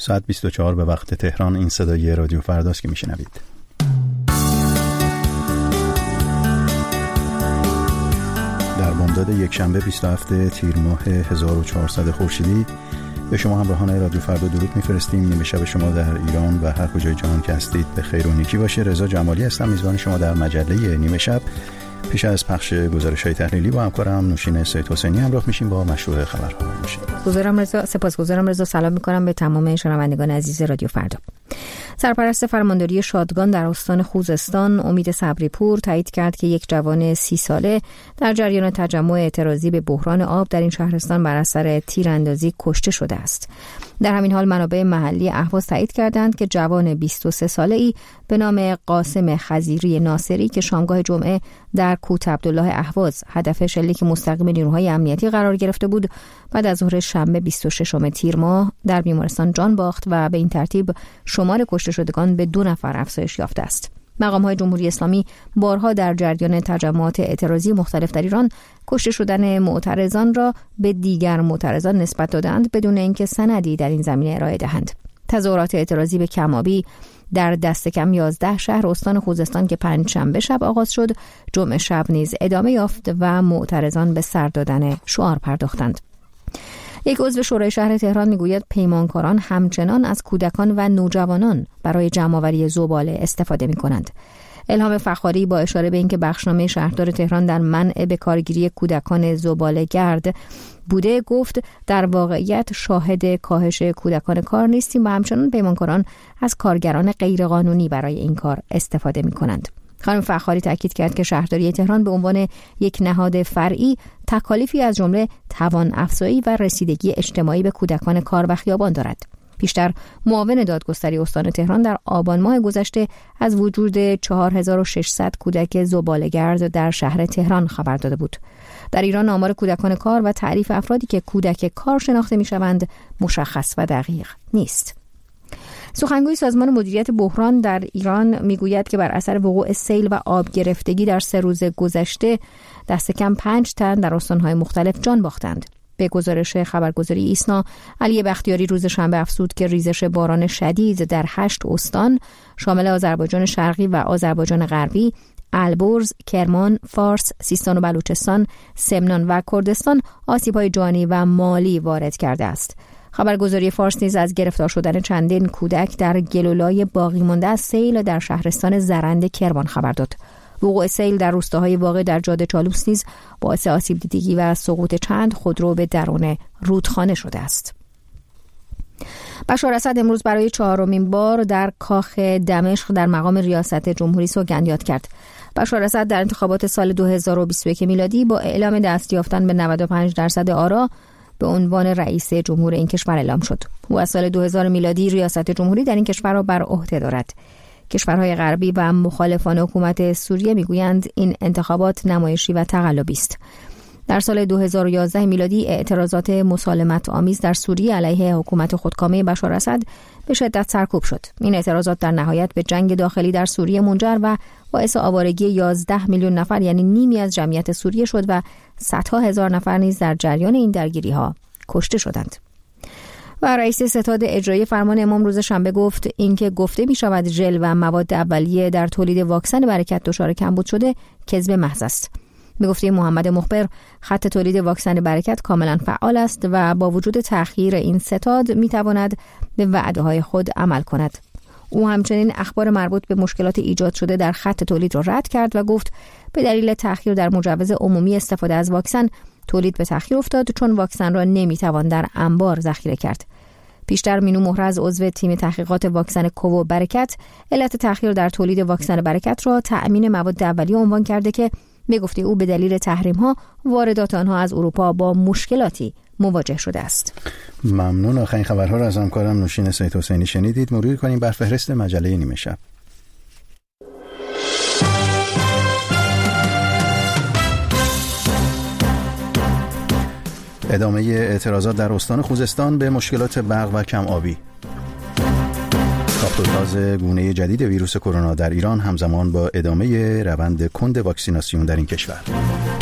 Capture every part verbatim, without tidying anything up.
ساعت بیست و چهار به وقت تهران. این صدای رادیو فرداست که میشنوید. در بامداد یک شنبه بیست و هفتم تیر ماه هزار و چهارصد خورشیدی به شما همراهان رادیو فردا درود میفرستیم. نیمه شب شما در ایران و هر کجای جهان که هستید به خیر و نیکی باشه. رضا جمالی هستم، میزبان شما در مجله نیمه شب. پیش از پخش گزارش‌های تحلیلی با همکارم نوشین سید حسینی همراه میشیم با مشروع خبرها. گزارم رضا سپاسگزارم رضا. سلام میکنم به تمام شنوندگان عزیز رادیو فردا. سرپرست فرمانداری شادگان در استان خوزستان امید صبری پور تایید کرد که یک جوان سی ساله در جریان تجمع اعتراضی به بحران آب در این شهرستان بر اثر تیراندازی کشته شده است. در همین حال منابع محلی اهواز تایید کردند که جوان بیست و سه ساله‌ای به نام قاسم خضیری ناصری که شامگاه جمعه در کوت عبدالله اهواز هدف شلیک مستقیم نیروهای امنیتی قرار گرفته بود، بعد از ظهر شنبه بیست و ششم تیر ماه در بیمارستان جان باخت و به این ترتیب شمار کشته شدگان به دو نفر افزایش یافته است. مقام‌های جمهوری اسلامی بارها در جریان تجمعات اعتراضی مختلف در ایران کشته شدن معترضان را به دیگر معترضان نسبت دادند بدون اینکه سندی در این زمینه ارائه دهند. تظاهرات اعتراضی به کمابی در دست کم یازده شهر استان خوزستان که پنجشنبه شب آغاز شد، جمعه شب نیز ادامه یافت و معترضان به سر دادن شعار پرداختند. یک عضو شورای شهر تهران میگوید پیمانکاران همچنان از کودکان و نوجوانان برای جمع‌آوری زباله استفاده می‌کنند. الهام فخاری با اشاره به اینکه بخشنامه شهردار تهران در منع به کارگیری کودکان زباله‌گرد بوده گفت در واقعیت شاهد کاهش کودکان کار نیستیم و همچنان پیمانکاران از کارگران غیرقانونی برای این کار استفاده می‌کنند. خانم فخاری تاکید کرد که شهرداری تهران به عنوان یک نهاد فرعی تکالیفی از جمله توان افزایی و رسیدگی اجتماعی به کودکان کار و خیابان دارد. پیشتر معاون دادگستری استان تهران در آبان ماه گذشته از وجود چهار هزار و ششصد کودک زباله‌گرد در شهر تهران خبر داده بود. در ایران آمار کودکان کار و تعریف افرادی که کودک کار شناخته می‌شوند مشخص و دقیق نیست. سخنگوی سازمان مدیریت بحران در ایران میگوید که بر اثر وقوع سیل و آب گرفتگی در سه روز گذشته دست کم پنج تن در استان‌های مختلف جان باختند. به گزارش خبرگزاری ایسنا، علی بختیاری روز شنبه افزود که ریزش باران شدید در هشت استان شامل آذربایجان شرقی و آذربایجان غربی، البرز، کرمان، فارس، سیستان و بلوچستان، سمنان و کردستان آسیب‌های جانی و مالی وارد کرده است. خبرگزاری فارس نیز از گرفتار شدن چندین کودک در گلولای باقی مانده از سیل در شهرستان زرند کرمان خبر داد. وقوع سیل در روستاهای واقع در جاده چالوس نیز باعث آسیب دیدگی و سقوط چند خودرو به درون رودخانه شده است. بشار اسد امروز برای چهارمین بار در کاخ دمشق در مقام ریاست جمهوری سوگند یاد کرد. بشار اسد در انتخابات سال دو هزار و بیست و یک میلادی با اعلام دست یافتن به نود و پنج درصد آرا به عنوان رئیس جمهور این کشور اعلام شد. او از سال دو هزار میلادی ریاست جمهوری در این کشور را بر عهده دارد. کشورهای غربی و مخالفان حکومت سوریه میگویند این انتخابات نمایشی و تقلبی است. در سال دو هزار و یازده میلادی اعتراضات مسالمت آمیز در سوریه علیه حکومت خودکامه بشار اسد به شدت سرکوب شد. این اعتراضات در نهایت به جنگ داخلی در سوریه منجر و باعث آوارگی یازده میلیون نفر یعنی نیمی از جمعیت سوریه شد و صدها هزار نفر نیز در جریان این درگیری‌ها کشته شدند. و رئیس ستاد اجرایی فرمان امام روز شنبه گفت اینکه گفته می شود ژل و مواد اولیه در تولید واکسن برکت دچار کمبود شده کذب محض است. به گفته محمد مخبر خط تولید واکسن برکت کاملا فعال است و با وجود تأخیر این ستاد می تواند به وعده های خود عمل کند. او همچنین اخبار مربوط به مشکلات ایجاد شده در خط تولید را رد کرد و گفت به دلیل تأخیر در مجوز عمومی استفاده از واکسن تولید به تأخیر افتاد چون واکسن را نمی توان در انبار ذخیره کرد. پیشتر مینو محرز عضو تیم تحقیقات واکسن کوو برکت علت تأخیر در تولید واکسن برکت را تأمین مواد اولیه عنوان کرده که به گفته او به دلیل تحریم‌ها واردات آنها از اروپا با مشکلاتی مواجه شده است. ممنون. آخرین خبرها را از همکارم نوشین سید حسینی شنیدید. مرور کنیم بر فهرست مجله نیمه شب. ادامه اعتراضات در استان خوزستان به مشکلات برق و کم آبی. تاز گونه جدید ویروس کرونا در ایران همزمان با ادامه روند کند واکسیناسیون در این کشور.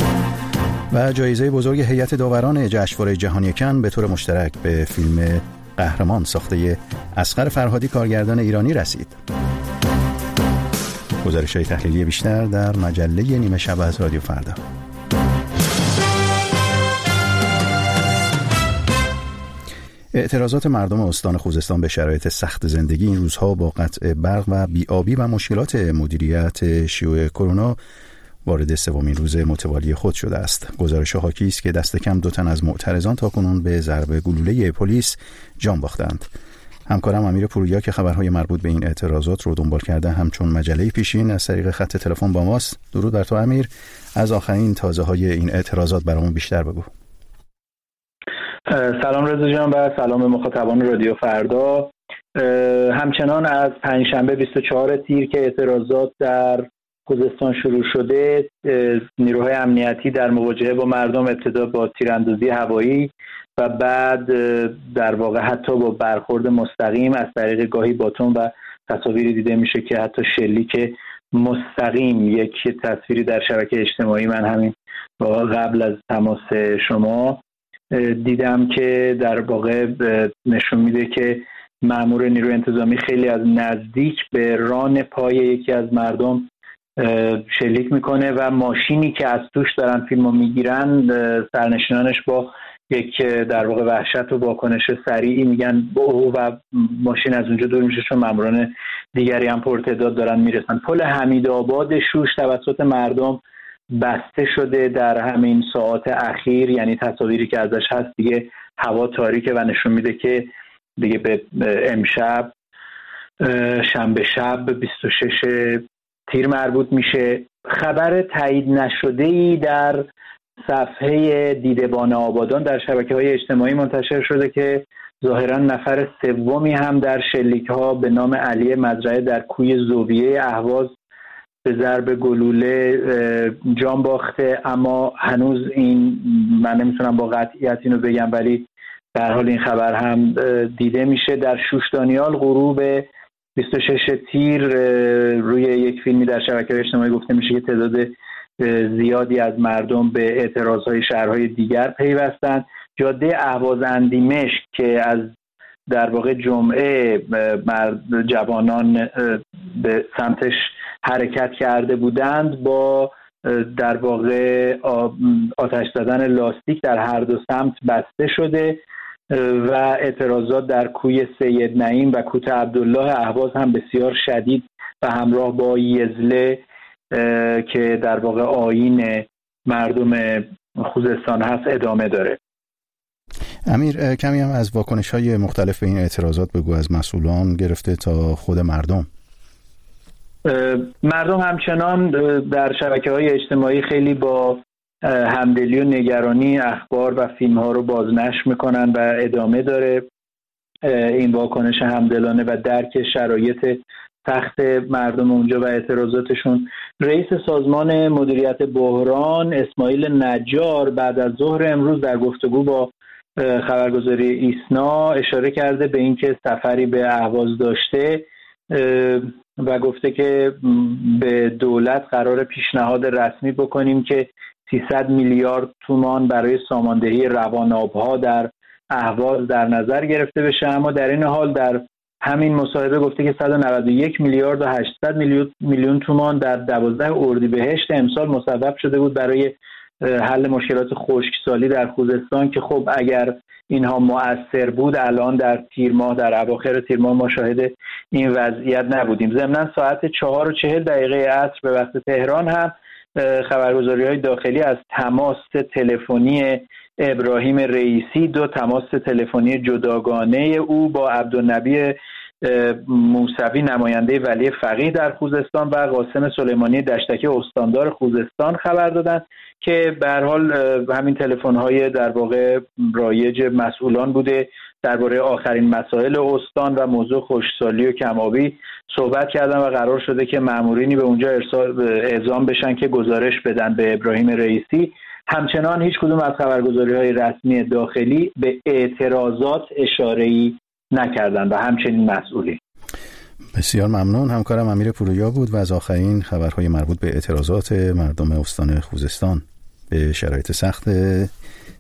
و جایزه بزرگ هیئت داوران جشنواره جهانی کن به طور مشترک به فیلم قهرمان ساخته اصغر فرهادی کارگردان ایرانی رسید. گزارش‌های تحلیلی بیشتر در مجله نیمه شب از رادیو فردا. اعتراضات مردم استان خوزستان به شرایط سخت زندگی این روزها با قطع برق و بی‌آبی و مشکلات مدیریت شیوع کرونا وارد سومین روز متوالی خود شده است. گزارش حاکی است که دست کم دو تن از معترضان تاکنون به ضرب گلوله پلیس جان باختند. همکارم امیر پوریا که خبرهای مربوط به این اعتراضات رو دنبال کرده همچون مجله پیشین از طریق خط تلفن با ماست. درود بر تو امیر، از آخرین تازه‌های این اعتراضات برامون بیشتر بگو. سلام رضا جان و سلام مخاطبان رادیو فردا. همچنان از پنجشنبه بیست و چهارم تیر که اعتراضات در خوزستان شروع شده، نیروهای امنیتی در مواجهه با مردم ابتدا با تیراندازی هوایی و بعد در واقع حتی با برخورد مستقیم از طریق گاهی باتون و تصاویری دیده میشه که حتی شلیک مستقیم، یک تصویری در شبکه اجتماعی من همین قبل از تماس شما دیدم که در واقع نشون میده که مأمور نیروی انتظامی خیلی از نزدیک به ران پای یکی از مردم شلیک میکنه و ماشینی که از توش دارن فیلمو میگیرن سرنشینانش با یک در واقع وحشت و واکنش سریعی میگن اوه و ماشین از اونجا دور میشه، چون ماموران دیگری هم پرتعداد دارن میرسن. پل حمیدآباد شوش توسط مردم بسته شده در همین ساعات اخیر، یعنی تصاویری که ازش هست دیگه هوا تاریکه و نشون میده که دیگه به امشب شنبه شب بیست و ششم تیر مربوط میشه. خبر تایید نشده‌ای در صفحه دیدبان آبادان در شبکه‌های اجتماعی منتشر شده که ظاهراً نفر سومی هم در شلیک‌ها به نام علی مزرعه در کوی زوبیه اهواز به ضرب گلوله جان باخته، اما هنوز این من نمیتونم با قطعیت اینو بگم، ولی به هر حال این خبر هم دیده میشه. در شوشتانیال غروب بیست و ششم تیر روی یک فیلمی در شبکه‌های اجتماعی گفته میشه که تعداد زیادی از مردم به اعتراضهای شهرهای دیگر پیوستند. جاده اهواز اندیمشک که از در واقع جمعه جوانان به سمتش حرکت کرده بودند با در واقع آتش زدن لاستیک در هر دو سمت بسته شده و اعتراضات در کوی سید نعیم و کوت عبدالله اهواز هم بسیار شدید و همراه با یزله که در واقع آیین مردم خوزستان هست ادامه داره. امیر، کمی هم از واکنش‌های مختلف به این اعتراضات بگو، از مسئولان گرفته تا خود مردم. مردم همچنان در شبکه‌های اجتماعی خیلی با همدلی و نگرانی اخبار و فیلم‌ها رو بازنشر می‌کنن و ادامه داره این واکنش همدلانه و درک شرایط سخت مردم اونجا و اعتراضاتشون. رئیس سازمان مدیریت بحران اسماعیل نجار بعد از ظهر امروز در گفتگو با خبرگزاری ایسنا اشاره کرده به اینکه سفری به اهواز داشته و گفته که به دولت قرار پیشنهاد رسمی بکنیم که سیصد میلیارد تومان برای ساماندهی رواناب‌ها در اهواز در نظر گرفته بشه، اما در این حال در همین مصاحبه گفته که صد و نود و یک میلیارد و هشتصد میلیون میلیون تومان در دوازده اردیبهشت امسال مصوب شده بود برای حل مشکلات خشکسالی در خوزستان که خب اگر اینها مؤثر بود الان در تیر ماه در اواخر تیر ماه ما شاهد این وضعیت نبودیم. ضمن ساعت چهار و چهل دقیقه عصر به وقت تهران هم خبرگزاری‌های داخلی از تماس تلفنی ابراهیم رئیسی، دو تماس تلفنی جداگانه او با عبدالنبی موسوی نماینده ولی فقیه در خوزستان و قاسم سلیمانی دشتکی استاندار خوزستان خبر دادند که به هر حال همین تلفن‌های در واقع رایج مسئولان بوده درباره آخرین مسائل استان و موضوع خشکسالی و کم‌آبی صحبت کردن و قرار شده که مامورینی به اونجا ارسال اعزام بشن که گزارش بدن به ابراهیم رئیسی. همچنان هیچ کدوم از خبرگزاری‌های رسمی داخلی به اعتراضات اشاره‌ای نکردن و همچنین مسئولی. بسیار ممنون. همکارم امیر پوریا بود و از آخرین خبرهای مربوط به اعتراضات مردم استان خوزستان به شرایط سخت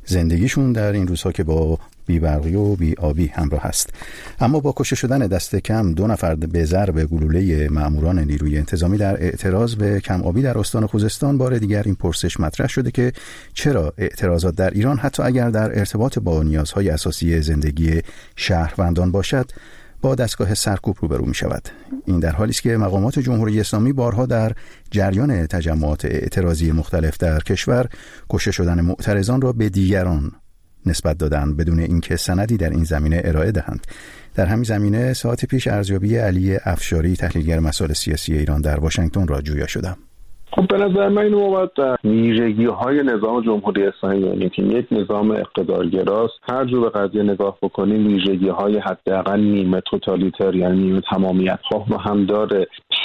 زندگیشون در این روزها که با بی‌برقی و بی‌آبی همراه است. اما با کشته شدن دست کم دو نفر به ضرب گلوله ماموران نیروی انتظامی در اعتراض به کم آبی در استان خوزستان، بار دیگر این پرسش مطرح شده که چرا اعتراضات در ایران حتی اگر در ارتباط با نیازهای اساسی زندگی شهروندان باشد با دستگاه سرکوب روبرو می شود. این در حالی است که مقامات جمهوری اسلامی بارها در جریان تجمعات اعتراضی مختلف در کشور کشته شدن معترضان را به دیگران نسبت دادن بدون اینکه سندی در این زمینه ارائه دهند. در همین زمینه ساعت پیش ارزیابی علی افشاری، تحلیلگر مسائل سیاسی ایران در واشنگتن را جویا شدم. خب به نظر من اینو باید در ویژگی‌های نظام جمهوری اسلامی یعنی که یک نظام اقتدارگراست. هر جور به قضیه نگاه بکنیم ویژگی‌های حداقل نیمه توتالیتر یعنی نیمه تمامیت خواه رو هم داره.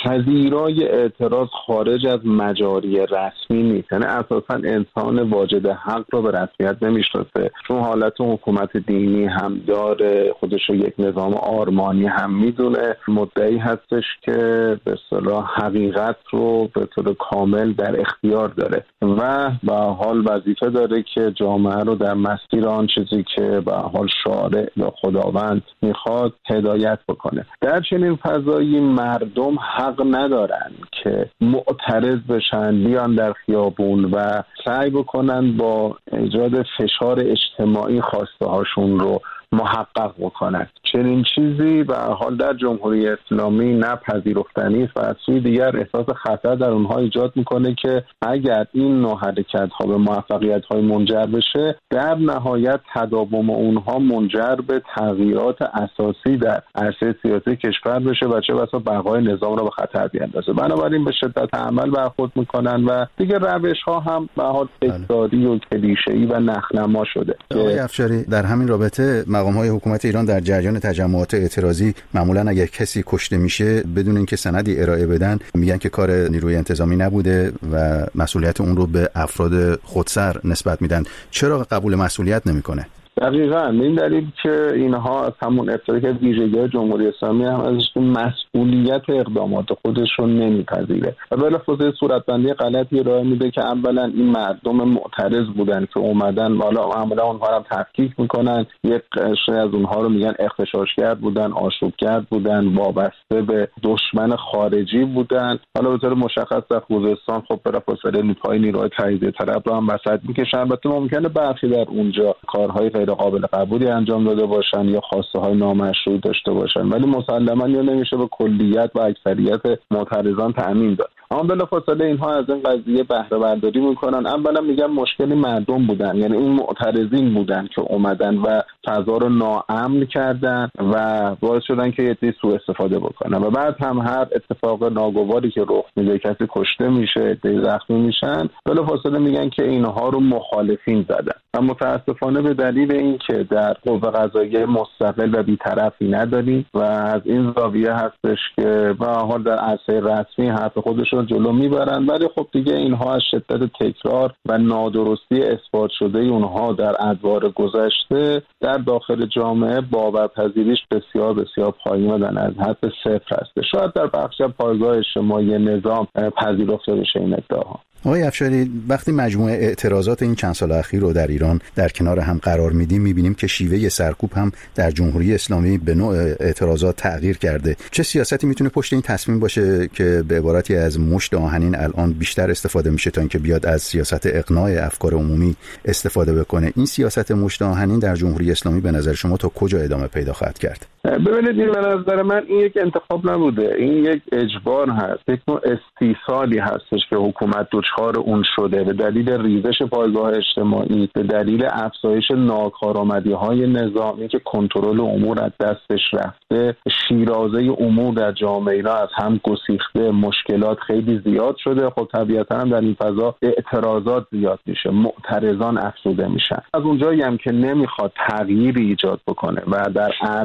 پذیرای اعتراض خارج از مجاری رسمی نیست، یعنی اساساً انسان واجد حق رو به رسمیت نمیشناسه، چون حالت حکومت دینی هم داره، خودش رو یک نظام آرمانی هم میدونه، مدعی هستش که به اصطلاح حقیقت رو به طور کامل در اختیار داره و به حال وظیفه داره که جامعه رو در مسیر آن چیزی که به حال شارع و خداوند میخواد هدایت بکنه. در چنین فضایی مردم حق ندارن که معترض بشن، بیان در خیابون و سعی بکنن با ایجاد فشار اجتماعی خواسته هاشون رو محقق بکنند. چنین چیزی به حال در جمهوری اسلامی نپذیرفتنی است و از سوی دیگر احساس خطر در اونها ایجاد میکنه که اگر این نوع حرکت ها به موفقیت های منجر بشه، در نهایت تداوم اونها منجر به تغییرات اساسی در عرصه سیاسی کشور بشه و چه بسا بقای نظام را به خطر بیاندازه. بنابراین به شدت عمل برخورد میکنن و دیگه روش ها هم به حال تکراری و کلیشه‌ای و نخنما شده. آقای افشاری، در همین رابطه مقام‌های حکومت ایران در جریان تجمعات اعتراضی معمولاً اگر کسی کشته میشه بدون اینکه سندی ارائه بدن میگن که کار نیروی انتظامی نبوده و مسئولیت اون رو به افراد خودسر نسبت میدن. چرا قبول مسئولیت نمیکنه؟ دقیقاً این دلیل که اینها از همون ابتدا که ویژگی جمهوری اسلامی هم ازش مسئولیت اقدامات خودش رو نمیپذیره و بلافاصله صورتبندی غلطی ارائه میده که اولا این مردم معترض بودن که اومدن، حالا معمولا اونها رو تفکیک میکنن، یک قشر از اونها رو میگن اغتشاشگر بودن، آشوبگر بودن، وابسته به دشمن خارجی بودن. حالا به طور مشخص در خوزستان خب بلافاصله نیروهای نیروهای تجزیه طلب رو هم وسط میکشن. البته ممکنه برخی در اونجا کارهای غیر قابل قبولی انجام داده باشن یا خواسته های نامشروع داشته باشن، ولی مسلماً یا نمیشه به کلیت و اکثریت معترضان تأمین داد. اما بلافاصله اینها از این قضیه بهره برداری میکنن. اولا میگن مشکلی مردم بودن، یعنی این معترضین بودن که اومدن و فضا رو ناامن کردن و باعث شدن که یه سوء استفاده بکنن و بعد هم هر اتفاق ناگواری که رخ میده، کسی کشته میشه، عده‌ای زخمی میشن، بلافاصله میگن که اینها رو مخالفین زدن و متاسفانه به دلیل اینکه در قوه قضاییه مستقل و بی‌طرفی نداریم و از این زاویه هستش که به حال در عرصه رسمی حرف خودشون جلو میبرن، ولی خب دیگه اینها از شدت تکرار و نادرستی اثبات شده اونها در ادوار گذشته در داخل جامعه باورپذیریش بسیار بسیار پایین و در از حد صفر هست. شاید در بخش پایگاه اجتماعی نظام پذیرفته بشه این ادعاها. آقای افشاری، وقتی مجموعه اعتراضات این چند سال اخیر رو در ایران در کنار هم قرار میدیم میبینیم که شیوه سرکوب هم در جمهوری اسلامی به نوع اعتراضات تغییر کرده. چه سیاستی میتونه پشت این تصمیم باشه که به عبارتی از مشت آهنین الان بیشتر استفاده میشه تا اینکه بیاد از سیاست اقناع افکار عمومی استفاده بکنه؟ این سیاست مشت آهنین در جمهوری اسلامی به نظر شما تا کجا ادامه پیدا خواهد کرد؟ ببینید، این به نظر من این یک انتخاب نبوده، این یک اجبار هست، یک نوع استیصالی هستش که حکومت دچار اون شده به دلیل ریزش پایگاه اجتماعی، به دلیل افزایش ناکارآمدی‌های نظامی که کنترل امور از دستش رفته، شیرازه امور در جامعه را از هم گسیخته، مشکلات خیلی زیاد شده. خب طبیعتاً هم در این فضا اعتراضات زیاد میشه، معترضان افزوده میشن. از اونجایی هم که نمیخواد تغییری ایجاد بکنه و در ارزیابی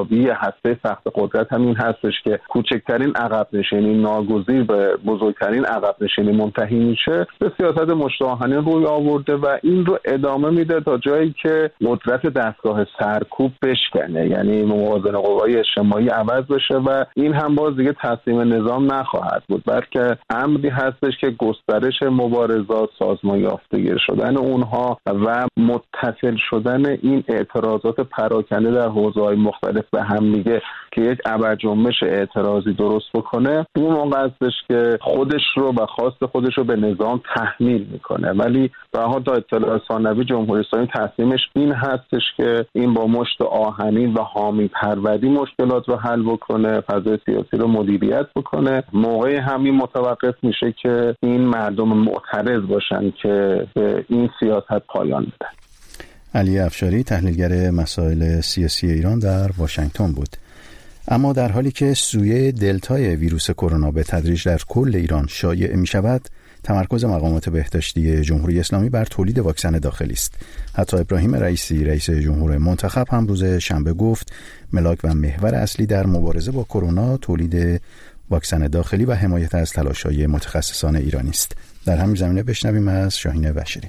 لابی هسته سخت قدرت هم این هستش که کوچکترین عقب نشینی ناگزیر به بزرگترین عقب نشینی منتهی میشه، به سیاست مشت آهنین روی آورده و این رو ادامه میده تا جایی که قدرت دستگاه سرکوب بشکنه، یعنی موازنه قوای اجتماعی عوض بشه و این هم باز دیگه تصمیم نظام نخواهد بود، بلکه امری هستش که گسترش مبارزات، سازمان یافتگی شدن اونها و متصل شدن این اعتراضات پراکنده در حوزه‌های مختلف به هم دیگه که یک ابرجنبش اعتراضی درست بکنه، اون موقع هستش که خودش رو و خواست خودش رو به نظام تحمیل میکنه. ولی به هر حال اطلاع ثانوی جمهوری اسلامی تصمیمش این هستش که این با مشت آهنین و حامی پروری مشکلات رو حل بکنه، فضای سیاسی رو مدیریت بکنه. موقع همین متوقف میشه که این مردم معترض باشن که به این سیاست پایان بدن. علی افشاری، تحلیلگر مسائل سیاسی ایران، در واشنگتن بود. اما در حالی که سویه دلتای ویروس کرونا به تدریج در کل ایران شایع می شود، تمرکز مقامات بهداشتی جمهوری اسلامی بر تولید واکسن داخلی است. حتی ابراهیم رئیسی، رئیس جمهور منتخب، هم روز شنبه گفت ملاک و محور اصلی در مبارزه با کرونا تولید واکسن داخلی و حمایت از تلاش‌های متخصصان ایرانی است. در همین زمینه بشنویم از شاهین بشیری.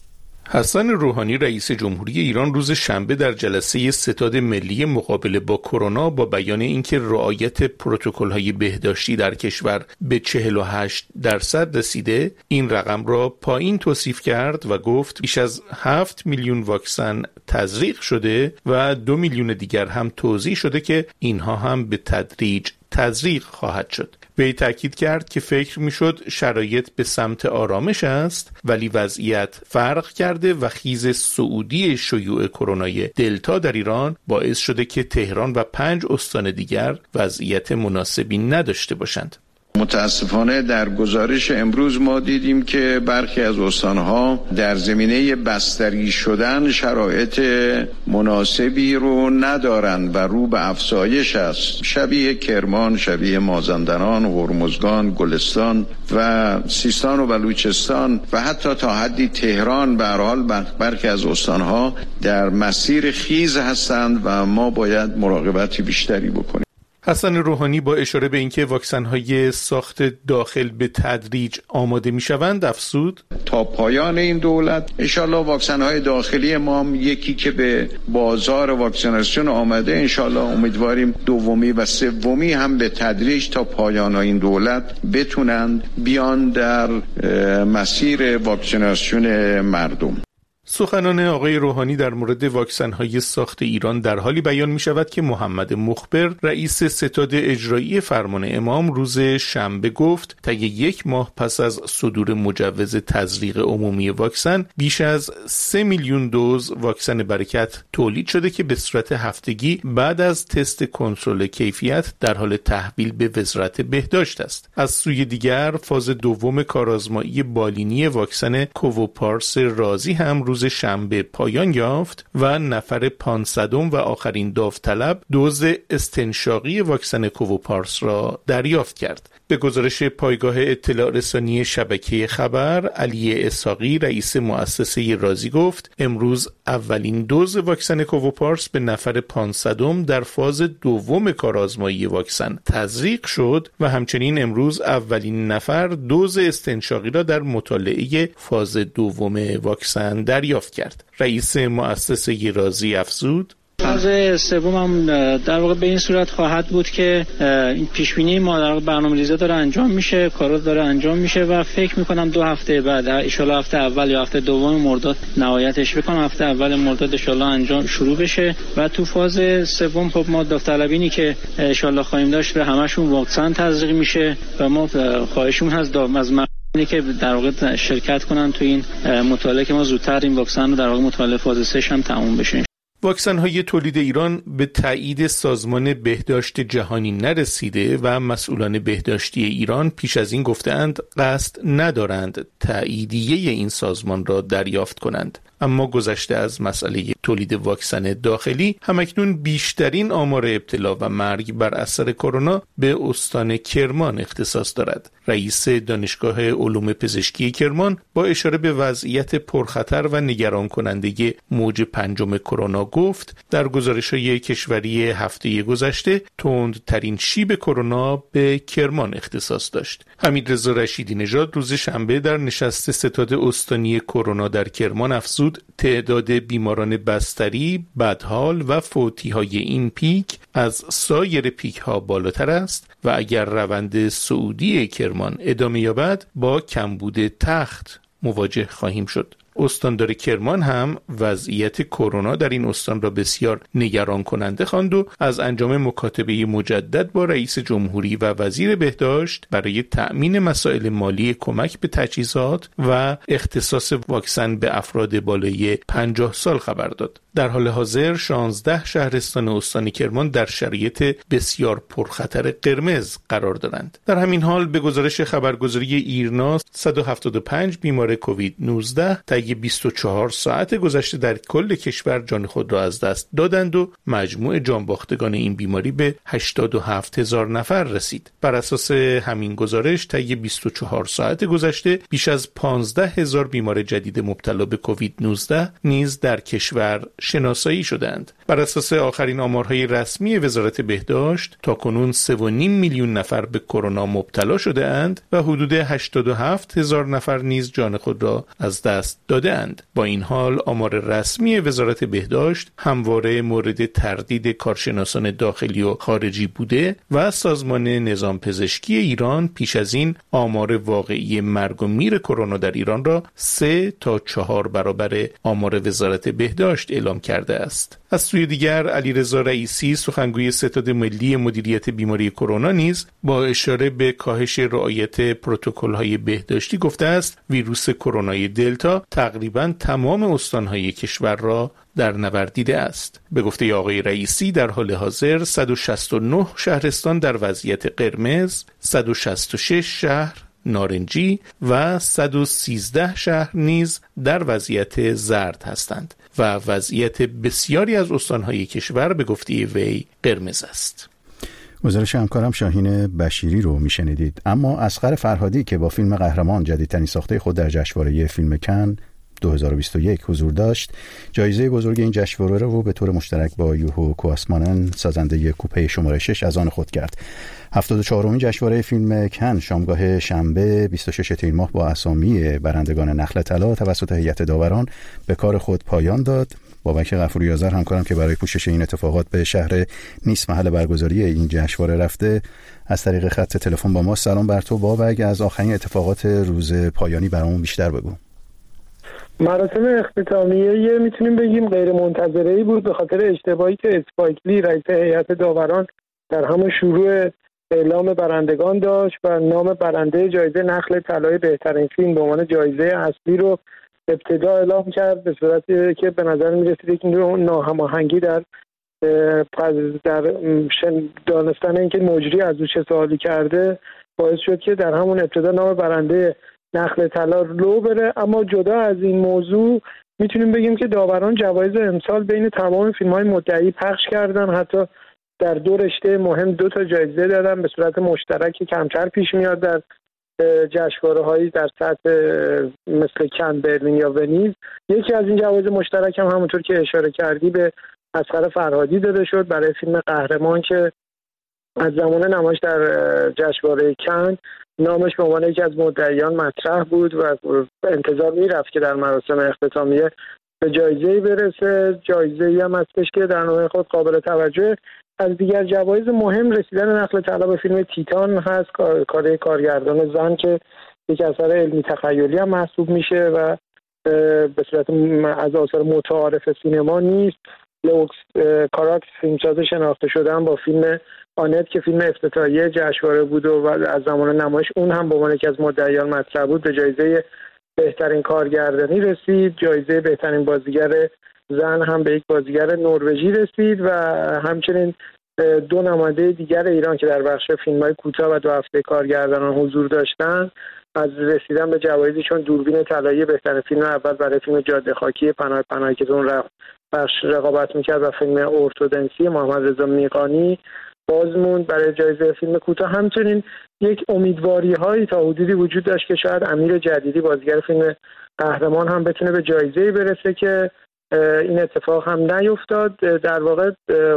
حسن روحانی رئیس جمهوری ایران روز شنبه در جلسه ستاد ملی مقابله با کرونا با بیان اینکه رعایت پروتکل‌های بهداشتی در کشور به چهل و هشت درصد رسیده، این رقم را پایین توصیف کرد و گفت بیش از هفت میلیون واکسن تزریق شده و دو میلیون دیگر هم توزیع شده که اینها هم به تدریج تزریق خواهد شد. به تأکید کرد که فکر میشد شرایط به سمت آرامش است، ولی وضعیت فرق کرده و خیز صعودی شیوع کرونای دلتا در ایران باعث شده که تهران و پنج استان دیگر وضعیت مناسبی نداشته باشند. متاسفانه در گزارش امروز ما دیدیم که برخی از استانها در زمینه بستری شدن شرایط مناسبی رو ندارند و رو به افزایش است، شبیه کرمان، شبیه مازندران، هرمزگان، گلستان و سیستان و بلوچستان و حتی تا حدی تهران. به هر حال برخی از استانها در مسیر خیز هستند و ما باید مراقبت بیشتری بکنیم. حسن روحانی با اشاره به اینکه واکسن‌های ساخت داخل به تدریج آماده می‌شوند افزود تا پایان این دولت انشالله واکسن‌های داخلی ما هم یکی که به بازار واکسیناسیون آمده، انشالله امیدواریم دومی و سومی هم به تدریج تا پایان این دولت بتونن بیان در مسیر واکسیناسیون مردم. سخنان آقای روحانی در مورد واکسن‌های ساخت ایران در حالی بیان می شود که محمد مخبر رئیس ستاد اجرایی فرمان امام روز شنبه گفت طی یک ماه پس از صدور مجوز تزریق عمومی واکسن بیش از سه میلیون دوز واکسن برکت تولید شده که به صورت هفتگی بعد از تست کنترل کیفیت در حال تحویل به وزارت بهداشت است. از سوی دیگر فاز دوم کارآزمایی بالینی واکسن کووپارس رازی هم روز شنبه پایان یافت و نفر پانصدم و آخرین داوطلب دوز استنشاقی واکسن کووپارس را دریافت کرد. به گزارش پایگاه اطلاع رسانی شبکه خبر، علی اسحاقی رئیس مؤسسه رازی گفت امروز اولین دوز واکسن کووپارس به نفر پانصدم در فاز دوم کارآزمایی واکسن تزریق شد و همچنین امروز اولین نفر دوز استنشاقی را در مطالعه فاز دوم واکسن دریافت کرد. رئیس مؤسسه رازی افزود فاز سوم هم در واقع به این صورت خواهد بود که این پیشبینی ما در واقع برنامه‌ریزی داره انجام میشه، کارا داره انجام میشه و فکر میکنم دو هفته بعد ان شاءالله هفته اول یا هفته دوم مرداد نهایتش بکنم، هفته اول مرداد ان شاءالله انجام شروع بشه و تو فاز سوم خب ما داوطلبینی که ان شاءالله خواهیم داشت به همشون واکسن تزریق میشه و ما خواهشمون هست از اینه که در واقع شرکت کنن تو این مطالعه که ما زودتر این واکسن رو در واقع مطالعه فاز سه هم تموم بشه. واکسن‌های تولید ایران به تایید سازمان بهداشت جهانی نرسیده و مسئولان بهداشتی ایران پیش از این گفتند قصد ندارند تاییدیه این سازمان را دریافت کنند. اما گذشته از مسئله تولید واکسن داخلی، همکنون بیشترین آمار ابتلا و مرگ بر اثر کرونا به استان کرمان اختصاص دارد. رئیس دانشگاه علوم پزشکی کرمان با اشاره به وضعیت پرخطر و نگران کننده موج پنجم کرونا گفت در گزارش‌های کشوری هفته گذشته تندترین شیب کرونا به کرمان اختصاص داشت. حمیدرضا رشیدی نژاد روز شنبه در نشست ستاد استانی کرونا در کرمان افزود تعداد بیماران بستری، بدحال و فوتی‌های این پیک از سایر پیک‌ها بالاتر است و اگر روند صعودی کرمان ادامه یابد با کمبود تخت مواجه خواهیم شد. استاندار کرمان هم وضعیت کرونا در این استان را بسیار نگران کننده خواند و از انجام مکاتبه مجدد با رئیس جمهوری و وزیر بهداشت برای تأمین مسائل مالی کمک به تجهیزات و اختصاص واکسن به افراد بالای پنجاه سال خبر داد. در حال حاضر شانزده شهرستان استان کرمان در شرایط بسیار پرخطر قرمز قرار دارند. در همین حال به گزارش خبرگزاری ایرنا صد و هفتاد و پنج بیمار کووید نوزده طی بیست و چهار ساعت گذشته در کل کشور جان خود را از دست دادند و مجموع جانباختگان این بیماری به هشتاد و هفت هزار نفر رسید. بر اساس همین گزارش طی بیست و چهار ساعت گذشته بیش از پانزده هزار بیمار جدید مبتلا به کووید نوزده نیز در کشور شناسایی شدند. بر اساس آخرین آمارهای رسمی وزارت بهداشت تاکنون سه و نیم میلیون نفر به کرونا مبتلا شده اند و حدود هشتاد و هفت هزار نفر نیز جان خود را از دست دادند. با این حال آمار رسمی وزارت بهداشت همواره مورد تردید کارشناسان داخلی و خارجی بوده و سازمان نظام پزشکی ایران پیش از این آمار واقعی مرگ و میر کرونا در ایران را سه تا چهار برابر آمار وزارت بهداشت اعلام کرده است. از سوی دیگر علیرضا رئیسی سخنگوی ستاد ملی مدیریت بیماری کرونا نیز با اشاره به کاهش رعایت پروتکل‌های بهداشتی گفته است ویروس کرونای دلتا تقریباً تمام استان‌های کشور را در نوردیده است. به گفته آقای رئیسی در حال حاضر صد و شصت و نه شهرستان در وضعیت قرمز، صد و شصت و شش شهر نارنجی و صد و سیزده شهر نیز در وضعیت زرد هستند و وضعیت بسیاری از استان‌های کشور به گفته وی قرمز است. گزارش همکارم شاهین بشیری رو میشنیدید. اما اصغر فرهادی که با فیلم قهرمان جدیدترین ساخته خود در جشنواره فیلم کن دو هزار و بیست و یک حضور داشت، جایزه بزرگ این جشنواره رو به طور مشترک با یوهو کواسمانن سازنده کوپه شماره شش از آن خود کرد. هفتاد و چهارمین جشنواره فیلم کن شامگاه شنبه بیست و شش تیر ماه با اسامی برندگان نخل طلا توسط هیئت داوران به کار خود پایان داد. بابک غفوری آذر همکارم که برای پوشش این اتفاقات به شهر نیس محل برگزاری این جشنواره رفته از طریق خط تلفن با ما. سلام بر تو بابک، از آخرین اتفاقات روز پایانی برامون بیشتر بگو. مراسم اختتامیه میتونیم بگیم غیر منتظره‌ای بود به خاطر اشتباهی که اسپایک لی رئیس هیئت داوران در همون شروع اعلام برندگان داشت و نام برنده جایزه نخل طلای بهترین فیلم به عنوان جایزه اصلی رو ابتدا اعلام کرد، به صورتی که به نظر می‌رسید یک ناهماهنگی در در دانستن اینکه مجری از او چه سوالی کرده باعث شد که در همون ابتدا نام برنده نخل طلا لو بره. اما جدا از این موضوع میتونیم بگیم که داوران جوایز امسال بین تمام فیلم‌های مدعی پخش کردن، حتی در دو رشته مهم دو تا جایزه دادن به صورت مشترکی کمتر پیش میاد در جشنواره‌هایی در سطح مثل کن، برلین یا ونیز. یکی از این جوایز مشترک هم همونطور که اشاره کردی به اصغر فرهادی داده شد برای فیلم قهرمان که از زمان نمایش در جشنواره کن نامش به عنوان یکی از مدعیان مطرح بود و انتظار میرفت که در مراسم اختتامیه به جایزه‌ای برسه. جایزه‌ای هم هستش که در نوع خود قابل توجه. از دیگر جوایز مهم رسیدن نخل طلا به فیلم تیتان هست، کار کارگردان زن که یک اثر علمی تخیلی هم محسوب میشه و به صورت از آثار متعارف سینما نیست. لوکس کاراکس فیلمساز شناخته شدن با فیلم آنت که فیلم افتتاحیه جشنواره بود و از زمان نمایش اون هم به عنوان یکی از مدعیان مطرح بود به جایزه بهترین کارگردانی رسید. جایزه بهترین بازیگر زن هم به یک بازیگر نروژی رسید و همچنین دو نماینده دیگر ایران که در بخش فیلم‌های کوتاه و دو هفته کارگردانان حضور داشتن از رسیدن به جوایزی چون دوربین طلایی بهترین فیلم اول برای فیلم جاده خاکی پناه پناهی که اون رفت بخش رقابت میکرد و فیلم ارتودنسی محمد رضا میقانی بازموند برای جایزه فیلم کوتاه. همچنین یک امیدواری هایی تا حدودی وجود داشت که شاید امیر جدیدی بازیگر فیلم قهرمان هم بتونه به جایزه‌ای برسه که این اتفاق هم نیفتاد. در واقع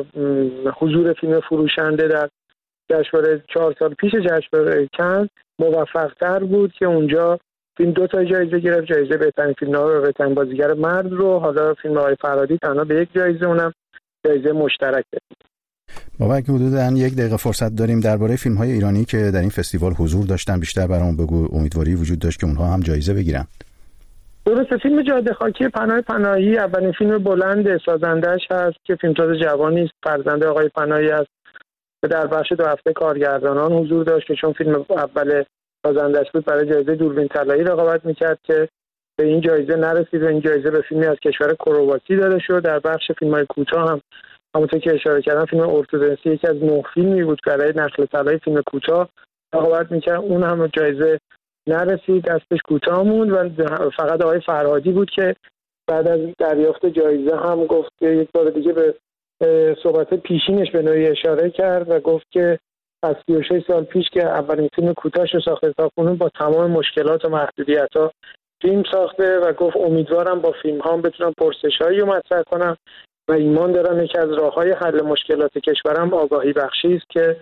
حضور فیلم فروشنده در جشنواره چهار سال پیش جشنواره کن موفق‌تر بود که اونجا فیلم دو تا جایزه گرفت، جایزه بهترین فیلمنامه و بهترین بازیگر مرد رو. حالا فیلم آقای فرهادی تنها به یک جایزه، اونم جایزه مشترک گرفت. بابا اگه حدوداً یک دقیقه فرصت داریم درباره فیلم‌های ایرانی که در این فستیوال حضور داشتن بیشتر برام بگو. امیدواری وجود داشت که اونها هم جایزه بگیرن. درسته، فیلم جاده خاکی پناه پناهی اولین فیلم بلند سازندش هست که فیلمساز جوانی است، فرزند آقای پناهی است که در بخش دو هفته کارگردانان حضور داشت که چون فیلم اول سازندش بود برای جایزه دوربین طلایی رقابت میکرد که به این جایزه نرسید و این جایزه به فیلمی از کشور کرواسی داده شد. در بخش فیلم‌های کوتاه هم همونطور که اشاره کردم فیلم ارتودنسی یکی از نه فیلمی بود که برای نخل طلای فیلم کوتاه رقابت میکرد، اون هم جایزه نرسید، دستش کوتاه موند و فقط آقای فرهادی بود که بعد از دریافت جایزه هم گفت که یک بار دیگه به صحبت پیشینش به نوعی اشاره کرد و گفت که از سی و شش سال پیش که اولین فیلم کوتاهش رو ساخته تا کنون با تمام مشکلات و محدودیت‌ها فیلم ساخته و گفت امیدوارم با فیلم ها بتونم پرسش‌هایی رو مطرح کنم و ایمان دارم یکی از راه‌های حل مشکلات کشورم آگاهی بخشی است که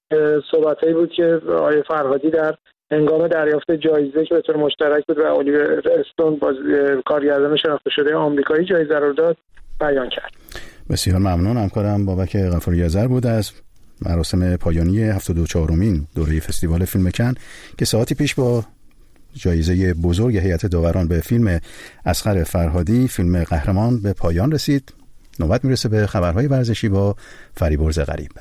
صحبتایی بود که آقای فرهادی در هنگام دریافت جایزه که به طور مشترک بود و الیور استون باز کارگردان شناخته شده آمریکایی جایزه رو داد بیان کرد. بسیار ممنون. همکارم بابک غفاری آذر بود از مراسم پایانی هفتاد و چهارمین دوره فستیوال فیلم کن که ساعتی پیش با جایزه بزرگ هیئت داوران به فیلم اصغر فرهادی فیلم قهرمان به پایان رسید. نوبت میرسه به خبرهای ورزشی با فریبرز غریب.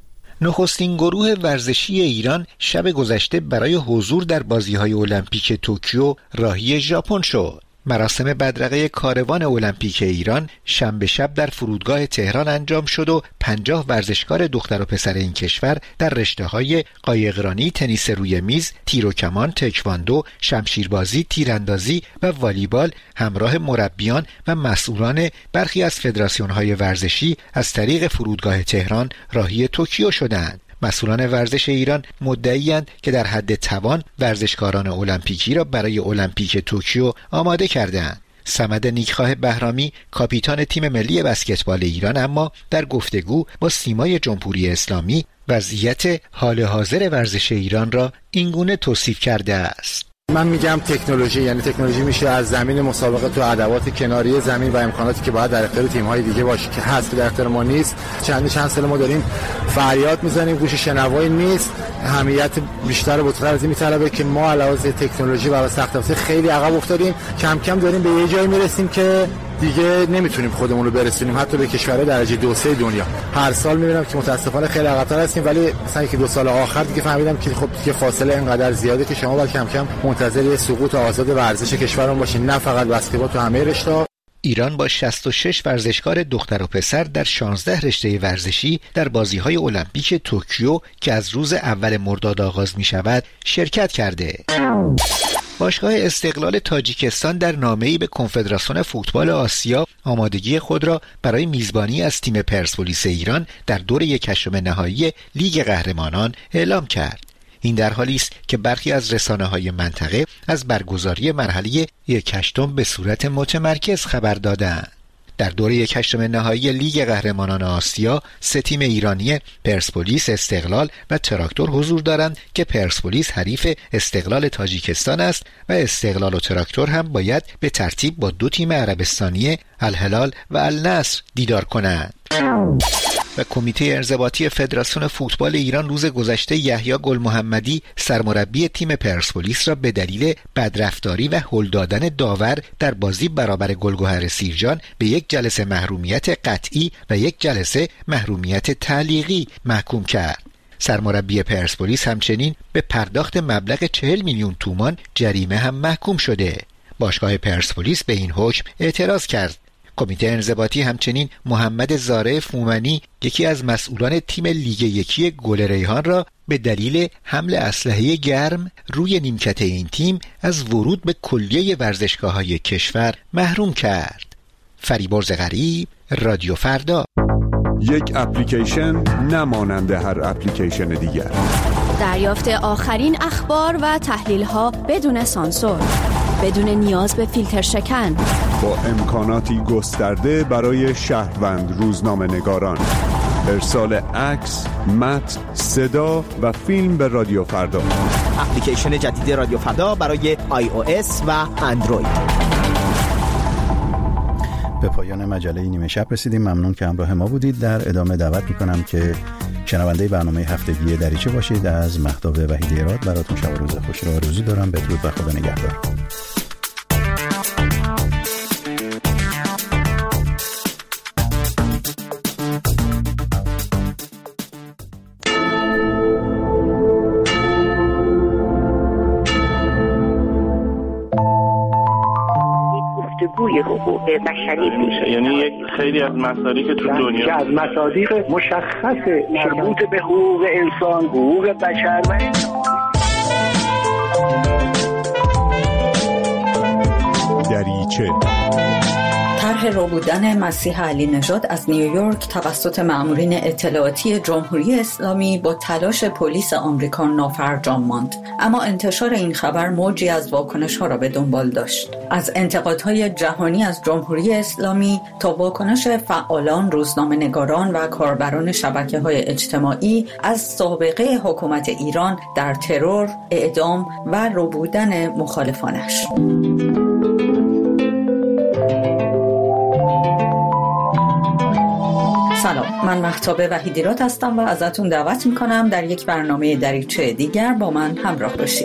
نخستین گروه ورزشی ایران شب گذشته برای حضور در بازی‌های المپیک توکیو راهی ژاپن شد. مراسم بدرقه کاروان المپیک ایران شنبه شب در فرودگاه تهران انجام شد و پنجاه ورزشکار دختر و پسر این کشور در رشته‌های قایقرانی، تنیس روی میز، تیر و کمان، تکواندو، شمشیربازی، تیراندازی و والیبال همراه مربیان و مسئولان برخی از فدراسیون‌های ورزشی از طریق فرودگاه تهران راهی توکیو شدند. مسئولان ورزش ایران مدعی‌اند که در حد توان ورزشکاران المپیکی را برای المپیک توکیو آماده کردند. صمد نیکخواه بهرامی کاپیتان تیم ملی بسکتبال ایران اما در گفتگو با سیمای جمهوری اسلامی وضعیت حال حاضر ورزش ایران را اینگونه توصیف کرده است: من میگم تکنولوژی، یعنی تکنولوژی میشه از زمین مسابقه تو ادوات کناری زمین و امکاناتی که باید در اختیار تیم‌های دیگه باشه که هست در اختیار ما نیست. چند چند سال ما داریم فریاد میزنیم، گوش شنوایی نیست. اهمیت بیشتر و بزرگتر از این میطلبه که ما علاوه تکنولوژی و سخت افزاری خیلی عقب افتادیم. کم کم داریم به یه جایی میرسیم که دیگه نمیتونیم خودمون رو برسونیم حتی به کشورهای درجه دو سه دنیا. هر سال میبینم که متاسفانه خیلی عقب‌تر هستیم، ولی مثلا که دو سال آخر دیگه فهمیدم که خب دیگه فاصله اینقدر زیاده که شما باید کم کم منتظر یه سقوط آزاد ورزش کشورمون باشین، نه فقط بسکتبال، تو همه رشته‌ها. ایران با شصت و شش ورزشکار دختر و پسر در شانزده رشته ورزشی در بازی‌های المپیک توکیو که از روز اول مرداد آغاز می‌شود شرکت کرده. باشگاه استقلال تاجیکستان در نامه‌ای به کنفدراسیون فوتبال آسیا آمادگی خود را برای میزبانی از تیم پرسپولیس ایران در دور یک هشتم نهایی لیگ قهرمانان اعلام کرد. این در حالی است که برخی از رسانه‌های منطقه از برگزاری مرحله یک هشتم به صورت متمرکز خبر دادند. در دوره یک هشتم نهایی لیگ قهرمانان آسیا سه تیم ایرانی پرسپولیس، استقلال و تراکتور حضور دارند که پرسپولیس حریف استقلال تاجیکستان است و استقلال و تراکتور هم باید به ترتیب با دو تیم عربستانی الهلال و النصر دیدار کنند. و کمیته انضباطی فدراسیون فوتبال ایران روز گذشته یحیی گل محمدی سرمربی تیم پرسپولیس را به دلیل بدرفتاری و هل دادن داور در بازی برابر گلگهر سیرجان به یک جلسه محرومیت قطعی و یک جلسه محرومیت تعلیقی محکوم کرد. سرمربی پرسپولیس همچنین به پرداخت مبلغ چهل میلیون تومان جریمه هم محکوم شده. باشگاه پرسپولیس به این حکم اعتراض کرد. کمیته انضباطی همچنین محمد زارع فومنی یکی از مسئولان تیم لیگ یکی گل ریحان را به دلیل حمل اسلحه گرم روی نیمکت این تیم از ورود به کلیه ورزشگاه‌های کشور محروم کرد. فریبرز غریب، رادیو فردا. یک اپلیکیشن نمانند هر اپلیکیشن دیگر. دریافت آخرین اخبار و تحلیل‌ها بدون سانسور، بدون نیاز به فیلتر شکن، با امکاناتی گسترده برای شهروند روزنامه‌نگاران. ارسال عکس، متن، صدا و فیلم به رادیو فردا. اپلیکیشن جدید رادیو فردا برای آی او اس و اندروید. به پایان مجله نیمه شب رسیدیم. ممنون که همراه ما بودید. در ادامه دعوت میکنم که شنونده برنامه هفتگی دریچه باشید. از مهتاب وحیدی اراد براتون شب و روز خوشی رو آرزو دارم. بدرود و خدا نگهدار. گفتگوی حقوق بشری میشه، یعنی یک خیلی از مسائلی که تو دنیا که از مصادیق مشخص مربوط به حقوق انسان، حقوق بشر و دریچه. طرح ربودن مسیح علی نژاد از نیویورک توسط مأمورین اطلاعاتی جمهوری اسلامی با تلاش پلیس آمریکا نافرجام ماند، اما انتشار این خبر موجی از واکنش‌ها را به دنبال داشت. از انتقادهای جهانی از جمهوری اسلامی تا واکنش فعالان، روزنامه‌نگاران و کاربران شبکه‌های اجتماعی از سابقه حکومت ایران در ترور، اعدام و ربودن مخالفانش. سلام، من مهتاب وحیدی راد هستم و ازتون دعوت میکنم در یک برنامه دریچه دیگر با من همراه باشید.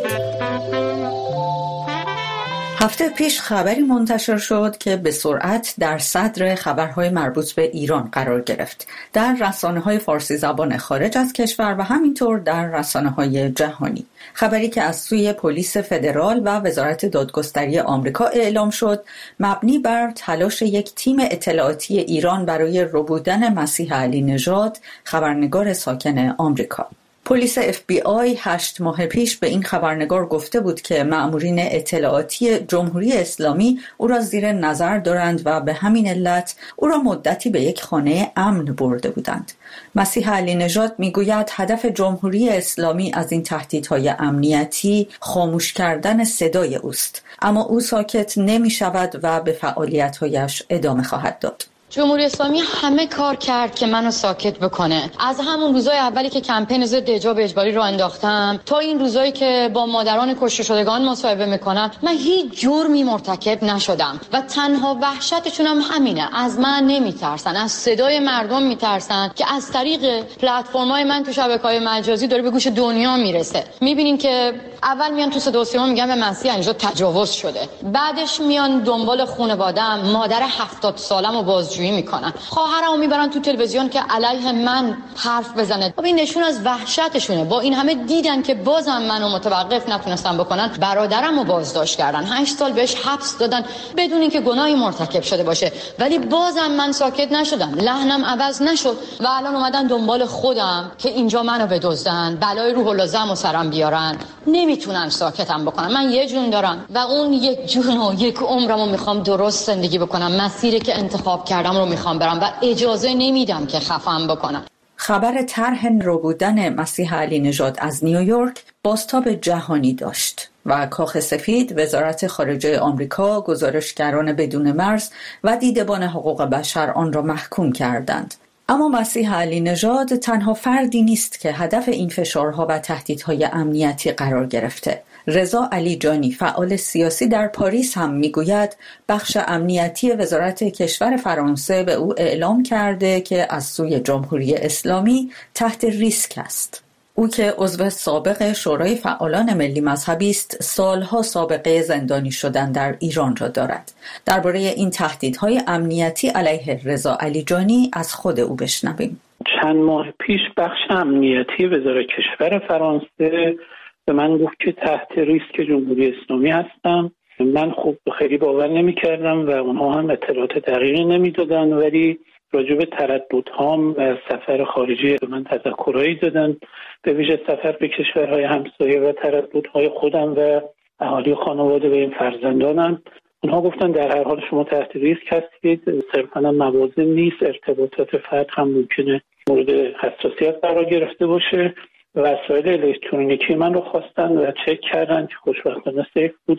هفته پیش خبری منتشر شد که به سرعت در صدر خبرهای مربوط به ایران قرار گرفت، در رسانه‌های فارسی زبان خارج از کشور و همینطور در رسانه‌های جهانی. خبری که از سوی پلیس فدرال و وزارت دادگستری آمریکا اعلام شد، مبنی بر تلاش یک تیم اطلاعاتی ایران برای ربودن مسیح علی نژاد، خبرنگار ساکن آمریکا. پلیس اف بی آی هشت ماه پیش به این خبرنگار گفته بود که مأمورین اطلاعاتی جمهوری اسلامی او را زیر نظر دارند و به همین علت او را مدتی به یک خانه امن برده بودند. مسیح علی نژاد میگوید هدف جمهوری اسلامی از این تهدیدهای امنیتی خاموش کردن صدای اوست، اما او ساکت نمی شود و به فعالیت‌هایش ادامه خواهد داد. جمهوری اسلامی همه کار کرد که منو ساکت بکنه. از همون روزای اولی که کمپین ضد حجاب اجباری رو انداختم تا این روزایی که با مادران کشته شدگان مصاحبه میکنم، من هیچ جرمی مرتکب نشدم و تنها وحشتشون هم همینه، از من نمیترسن، از صدای مردم میترسن که از طریق پلتفرم‌های من تو شبکه‌های مجازی داره به گوش دنیا میرسه. میبینین که اول میان تو صدا و سیما میگن به مسیح اینجا تجاوز شده، بعدش میان دنبال خانواده‌ام، مادر هفتاد سالمو باز جویی میکنن، خواهرمو میبرن تو تلویزیون که علیه من حرف بزنه. خب این نشون از وحشتشونه. با این همه دیدن که بازم منو متوقف نتونستن بکنن، برادرمو بازداشت کردن، هشت سال بهش حبس دادن بدون اینکه گناهی مرتکب شده باشه، ولی بازم من ساکت نشدم، لحنم عوض نشد و الان اومدن دنبال خودم که اینجا منو بدزدن، بلای روح اللازم و سرم بیارن. نمیتونن ساکتم بکنن. من یه جون دارم و اون یک جون و یک عمرمو میخوام درست زندگی بکنم، مسیری که انتخاب کردم رو میخوام برم و اجازه نمیدم که خفم بکنم. خبر طرح ربودن مسیح علی نژاد از نیویورک بازتاب جهانی داشت و کاخ سفید، وزارت خارجه آمریکا، گزارشگران بدون مرز و دیدبان حقوق بشر آن را محکوم کردند. اما مسیح علی نژاد تنها فردی نیست که هدف این فشارها و تهدیدهای امنیتی قرار گرفته. رضا علیجانی، فعال سیاسی در پاریس، هم میگوید بخش امنیتی وزارت کشور فرانسه به او اعلام کرده که از سوی جمهوری اسلامی تحت ریسک است. او که عضو سابق شورای فعالان ملی مذهبی است، سالها سابقه زندانی شدن در ایران را دارد. درباره این تهدیدهای امنیتی علیه رضا علیجانی از خود او بشنویم. چند ماه پیش بخش امنیتی وزارت کشور فرانسه به من گفت که تحت ریسک جمهوری اسلامی هستم. من خوب خیلی باور نمی کردم و اونها هم اطلاعات دقیقی نمی دادن، ولی راجع به ترددهام و سفر خارجی به من تذکرهایی دادن، به ویژه سفر به کشورهای همسایه و ترددهای خودم و اهالی خانواده و این فرزندانم. اونها گفتن در هر حال شما تحت ریسک هستید، صرفاً موازن نیست، ارتباطات فرد هم ممکنه مورد حساسیت قرار گرفته باشه. وسایل الکترونیکی من رو خواستن و چک کردن که خوشبختانه سیف بودن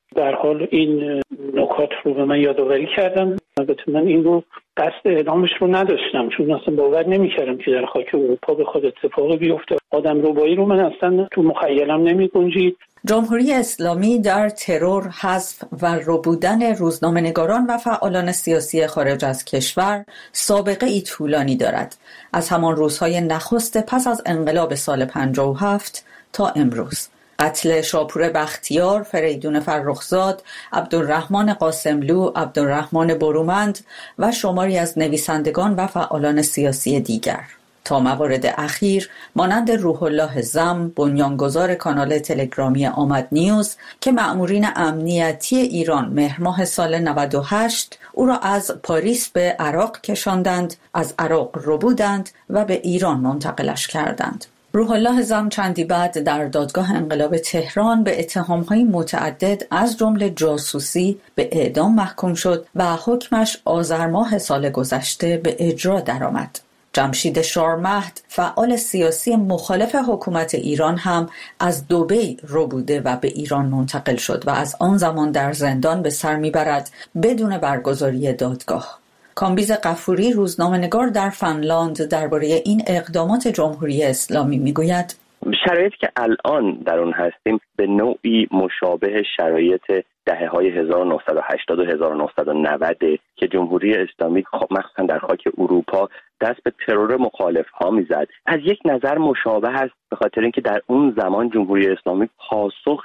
در حال این نکات رو به من یادآوری کردن. البته من این رو قصد اعلامش رو نداشتم، چون اصلا باور نمی‌کردم که در خاک اروپا بخواد اتفاقی بیفته. آدم ربایی رو من اصلا تو مخیلم نمی‌گنجید. جمهوری اسلامی در ترور، حذف و ربودن روزنامه‌نگاران و فعالان سیاسی خارج از کشور سابقه ای طولانی دارد، از همان روزهای نخست پس از انقلاب سال پنجاه و هفت تا امروز. قتل شاپور بختیار، فریدون فرخزاد، عبدالرحمن قاسملو، عبدالرحمن برومند و شماری از نویسندگان و فعالان سیاسی دیگر، تا موارد اخیر مانند روح الله زم، بنیانگذار کانال تلگرامی آمد نیوز که مأمورین امنیتی ایران مهر ماه سال نود و هشت او را از پاریس به عراق کشاندند، از عراق ربودند و به ایران منتقلش کردند. روح الله زم چندی بعد در دادگاه انقلاب تهران به اتهام‌های متعدد از جمله جاسوسی به اعدام محکوم شد و حکمش آذر ماه سال گذشته به اجرا درآمد. جمشید شارمهد، فعال سیاسی مخالف حکومت ایران، هم از دبی ربوده و به ایران منتقل شد و از آن زمان در زندان به سر میبرد بدون برگزاری دادگاه. کامبیز غفوری، روزنامه‌نگار در فنلاند، درباره این اقدامات جمهوری اسلامی میگوید: شرایطی که الان در اون هستیم به نوعی مشابه شرایط دهه‌های هزار و نهصد و هشتاد و هزار و نهصد و نود که جمهوری اسلامی مخصوصا در خاک اروپا دست به ترور مخالف ها میزد. از یک نظر مشابه است، به خاطر اینکه در اون زمان جمهوری اسلامی پاسخ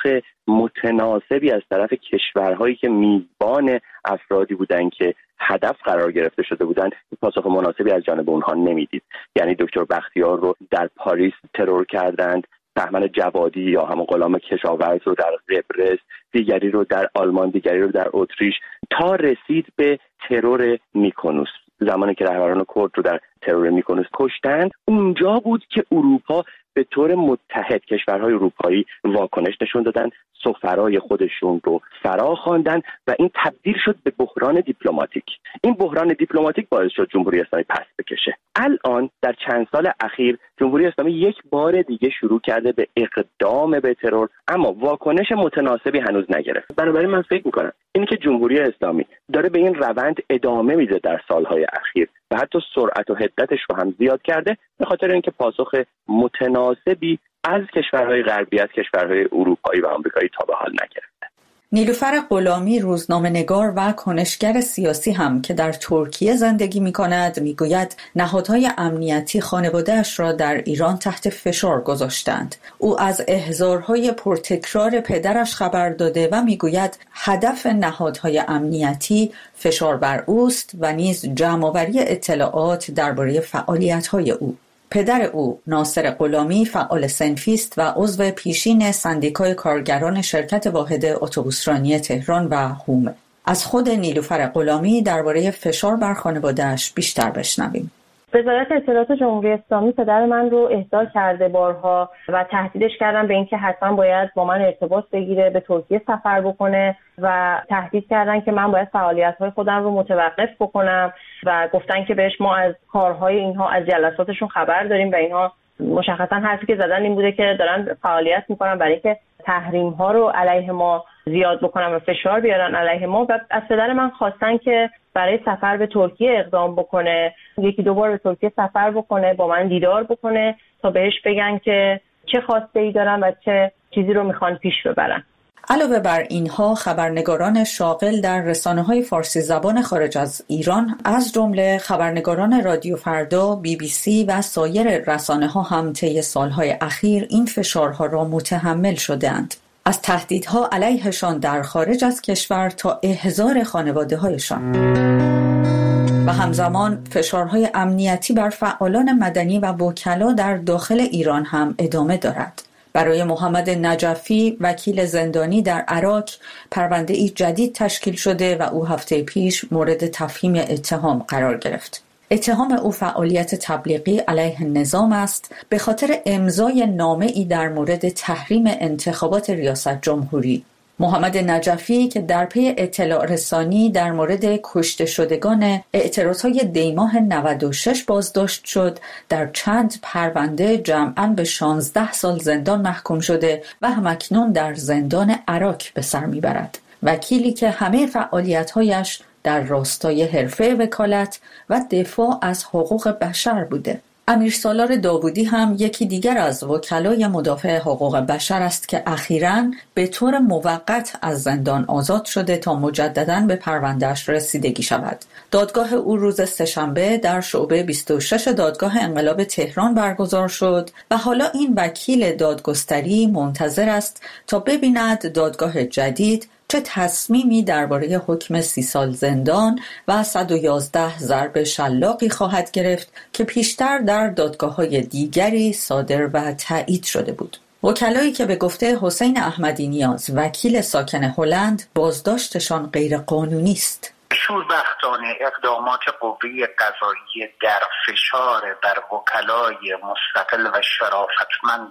متناسبی از طرف کشورهایی که میزبان افرادی بودند که هدف قرار گرفته شده بودند، پاسخ مناسبی از جانب اونها نمیدید. یعنی دکتر بختیار رو در پاریس ترور کردند، بهمن جوادی یا همون غلام کشاورز رو در قبرس، دیگری رو در آلمان، دیگری رو در اتریش، تا رسید به ترور میکونوس. زمانی که رهبران کرد رو در ترور میکونوس کشتند، اونجا بود که اروپا به طور متحد، کشورهای اروپایی واکنش نشون دادن، سفرای خودشون رو فرا خواندن و این تبدیل شد به بحران دیپلماتیک. این بحران دیپلماتیک باعث شد جمهوری اسلامی پس بکشه. الان در چند سال اخیر جمهوری اسلامی یک بار دیگه شروع کرده به اقدام به ترور، اما واکنش متناسبی هنوز نگرفت. بنابراین من فکر میکنم اینی که جمهوری اسلامی داره به این روند ادامه میده در سالهای اخیر و حتی سرعت و حدتش رو هم زیاد کرده، به خاطر اینکه پاسخ متناسبی از کشورهای غربی، از کشورهای اروپایی و آمریکایی تا به حال نگرفته. نیلوفر غلامی، روزنامه‌نگار و کنشگر سیاسی هم که در ترکیه زندگی می‌کند، میگوید نهادهای امنیتی خانواده‌اش را در ایران تحت فشار گذاشتند. او از احضارهای پرتکرار پدرش خبر داده و میگوید هدف نهادهای امنیتی فشار بر اوست و نیز جمع‌آوری اطلاعات درباره فعالیت‌های او. پدر او، ناصر غلامی، فعال صنفیست و عضو پیشین سندیکای کارگران شرکت واحد اتوبوسرانی تهران و هومه. از خود نیلوفر غلامی درباره فشار بر خانواده‌اش بیشتر بشنویم. وزارت اطلاعات جمهوری اسلامی پدر من رو احضار کرده بارها و تهدیدش کردن به اینکه حتما باید با من ارتباط بگیره، به ترکیه سفر بکنه و تهدید کردن که من باید فعالیت‌های خودم رو متوقف بکنم و گفتن که بهش ما از کارهای اینها، از جلساتشون خبر داریم و اینها مشخصا حرفی که زدن این بوده که دارن فعالیت میکنن برای که تحریم‌ها رو علیه ما زیاد بکنن و فشار بیارن علیه ما و از پدر من خواستن که برای سفر به ترکیه اقدام بکنه، یکی دو بار به ترکیه سفر بکنه، با من دیدار بکنه تا بهش بگن که چه خواسته‌ای دارن و چه چیزی رو میخوان پیش ببرن. علاوه بر اینها، خبرنگاران شاغل در رسانه‌های فارسی زبان خارج از ایران از جمله خبرنگاران رادیو فردا، بی بی سی و سایر رسانه‌ها هم طی سالهای اخیر این فشارها را متحمل شده‌اند. از تهدیدها علیهشان در خارج از کشور تا احضار خانواده‌هایشان. و همزمان فشارهای امنیتی بر فعالان مدنی و وکلا در داخل ایران هم ادامه دارد. برای محمد نجفی، وکیل زندانی در عراق، پرونده‌ای جدید تشکیل شده و او هفته پیش مورد تفهیم اتهام قرار گرفت. اتهام او فعالیت تبلیغی علیه نظام است به خاطر امضای نامه‌ای در مورد تحریم انتخابات ریاست جمهوری. محمد نجفی که در پی اطلاع رسانی در مورد کشته شدگان اعتراضهای دیماه نود و شش بازداشت شد، در چند پرونده جمعاً به شانزده سال زندان محکوم شده و همکنون در زندان عراق به سر میبرد. وکیلی که همه فعالیت‌هایش در راستای حرفه وکالت و دفاع از حقوق بشر بوده. امیرسالار داوودی هم یکی دیگر از وکلای مدافع حقوق بشر است که اخیراً به طور موقت از زندان آزاد شده تا مجدداً به پرونده‌اش رسیدگی شود. دادگاه او روز سه‌شنبه در شعبه بیست و شش دادگاه انقلاب تهران برگزار شد و حالا این وکیل دادگستری منتظر است تا ببیند دادگاه جدید چه تصمیمی درباره حکم سی سال زندان و صد و یازده ضرب شلاقی خواهد گرفت که پیشتر در دادگاه‌های دیگری صادر و تایید شده بود. وکلایی که به گفته حسین احمدی نیاز، وکیل ساکن هلند، بازداشتشان غیر قانونی است. شوربختانه اقدامات قوه قضاییه در فشار بر وکلای مستقل و شرافتمند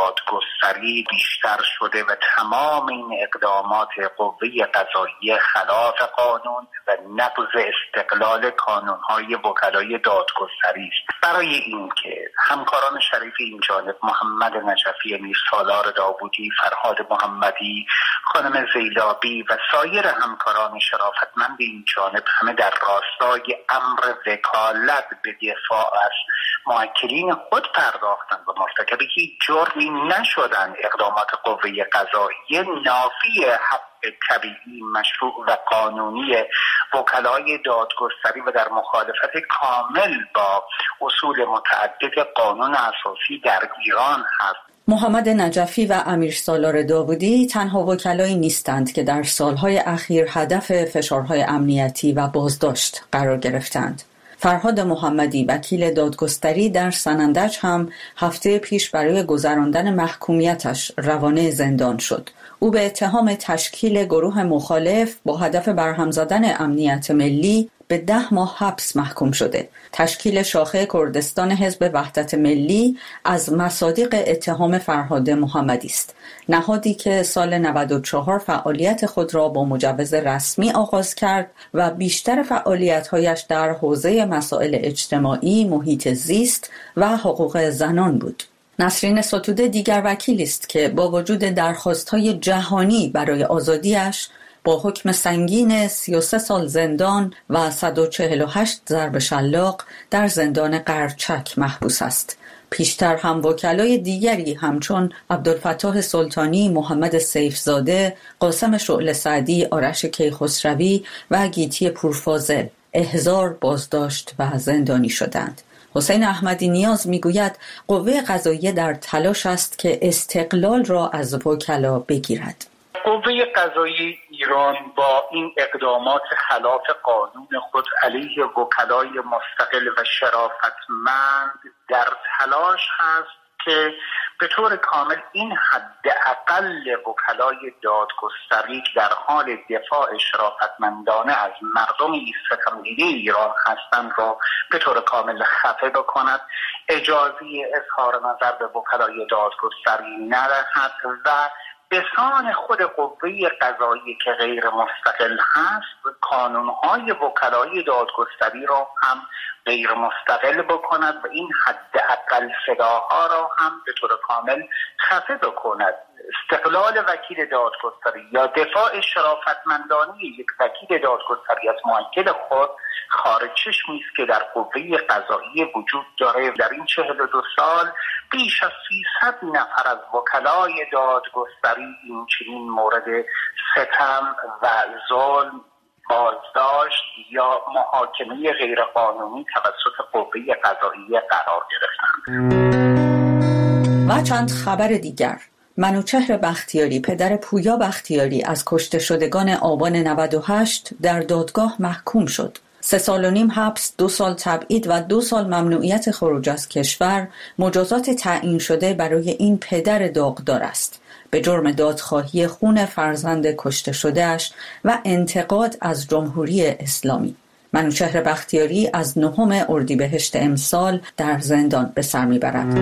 دادگستری بیشتر شده و تمام این اقدامات قوه قضاییه خلاف قانون و نقض استقلال کانونهای وکلای دادگستری است. برای اینکه همکاران شریف این جانب محمد نجفی، امیرسالار داوودی، فرهاد محمدی، خانم زیلابی و سایر همکاران شرافتمند این جانب همه در راستای امر وکالت به دفاع از موکلین خود پرداختند و مرتکب هیچ جرمی نشدند، اقدامات قوه قضاییه نافی حق طبیعی، مشروع و قانونی وکلای دادگستری و در مخالفت کامل با اصول متعدد قانون اساسی در ایران هست. محمد نجفی و امیرسالار داوودی تنها وکلایی نیستند که در سالهای اخیر هدف فشارهای امنیتی و بازداشت قرار گرفتند. فرهاد محمدی، وکیل دادگستری، در سنندج هم هفته پیش برای گذراندن محکومیتش روانه زندان شد. او به اتهام تشکیل گروه مخالف با هدف برهم زدن امنیت ملی به ده ماه حبس محکوم شده. تشکیل شاخه کردستان حزب وحدت ملی از مصادیق اتهام فرهاد محمدی است. نهادی که سال نود و چهار فعالیت خود را با مجوز رسمی آغاز کرد و بیشتر فعالیت‌هایش در حوزه مسائل اجتماعی، محیط زیست و حقوق زنان بود. نسرین ستوده دیگر وکیلی است که با وجود درخواست‌های جهانی برای آزادیش با حکم سنگین سی و سه سال زندان و صد و چهل و هشت ضرب شلاق در زندان قرچک محبوس است. پیشتر هم وکلای دیگری همچون عبدالفتاح سلطانی، محمد سیفزاده، قاسم شعله سعدی، آرش کیخسروی و گیتی پورفاضل احضار، بازداشت و زندانی شدند. حسین احمدی نیاز میگوید قوه قضاییه در تلاش است که استقلال را از وکلا بگیرد. قوه قضاییه ایران با این اقدامات خلاف قانون خود علیه وکلای مستقل و شرافتمند در تلاش هست که به طور کامل این حداقل وکلای دادگستری در حال دفاع شرافتمندانه از مردم ستمدیده ایران هستند را به طور کامل خفه بکند، اجازه اظهار نظر به وکلای دادگستری ندهد و به سان خود قوه قضاییه که غیر مستقل هست کانونهای وکلای دادگستری را هم غیر مستقل بکند و این حداقل صداها را هم به طور کامل خفه بکند. استقلال وکیل دادگستری یا دفاع شرافتمندانه یک وکیل دادگستری از موکل خود خارج چشمی است که در قوه قضاییه وجود داره. در این چهل و دو سال بیش از سیصد نفر از وکلای دادگستری این چنین مورد ستم و ظلم، بازداشت یا محاکمه غیرقانونی توسط قوه قضاییه قرار گرفتند. و چند خبر دیگر. منوچهر بختیاری، پدر پویا بختیاری، از کشته شدگان آبان نود و هشت در دادگاه محکوم شد. سه سال و نیم حبس، دو سال تبعید و دو سال ممنوعیت خروج از کشور مجازات تعیین شده برای این پدر داغدار است به جرم دادخواهی خون فرزند کشته شدهش و انتقاد از جمهوری اسلامی. منوچهر بختیاری از نهم اردیبهشت امسال در زندان به سر میبرد.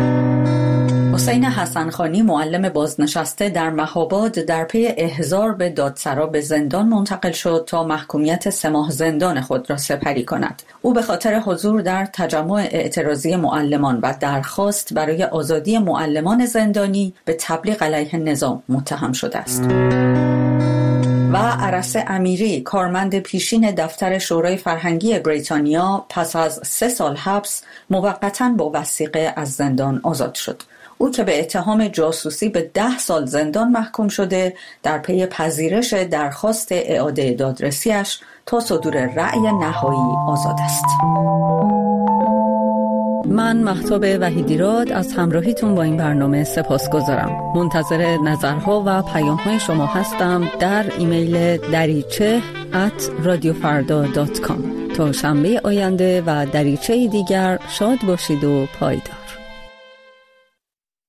حسین حسنخانی، معلم بازنشسته در مهاباد، در پی احضار به دادسرا به زندان منتقل شد تا محکومیت سه ماه زندان خود را سپری کند. او به خاطر حضور در تجمع اعتراضی معلمان و درخواست برای آزادی معلمان زندانی به تبلیغ علیه نظام متهم شده است. و عرس امیری کارمند پیشین دفتر شورای فرهنگی بریتانیا پس از سه سال حبس موقتاً با وثیقه از زندان آزاد شد. او که به اتهام جاسوسی به ده سال زندان محکوم شده در پی پذیرش درخواست اعاده دادرسیش تا صدور رأی نهایی آزاد است. من مهتاب وحیدیراد از همراهیتون با این برنامه سپاسگزارم. منتظر نظرها و پیام‌های شما هستم در ایمیل دریچه ات رادیو فردا دات کام. تا شنبه آینده و دریچه دیگر شاد باشید و پایدار.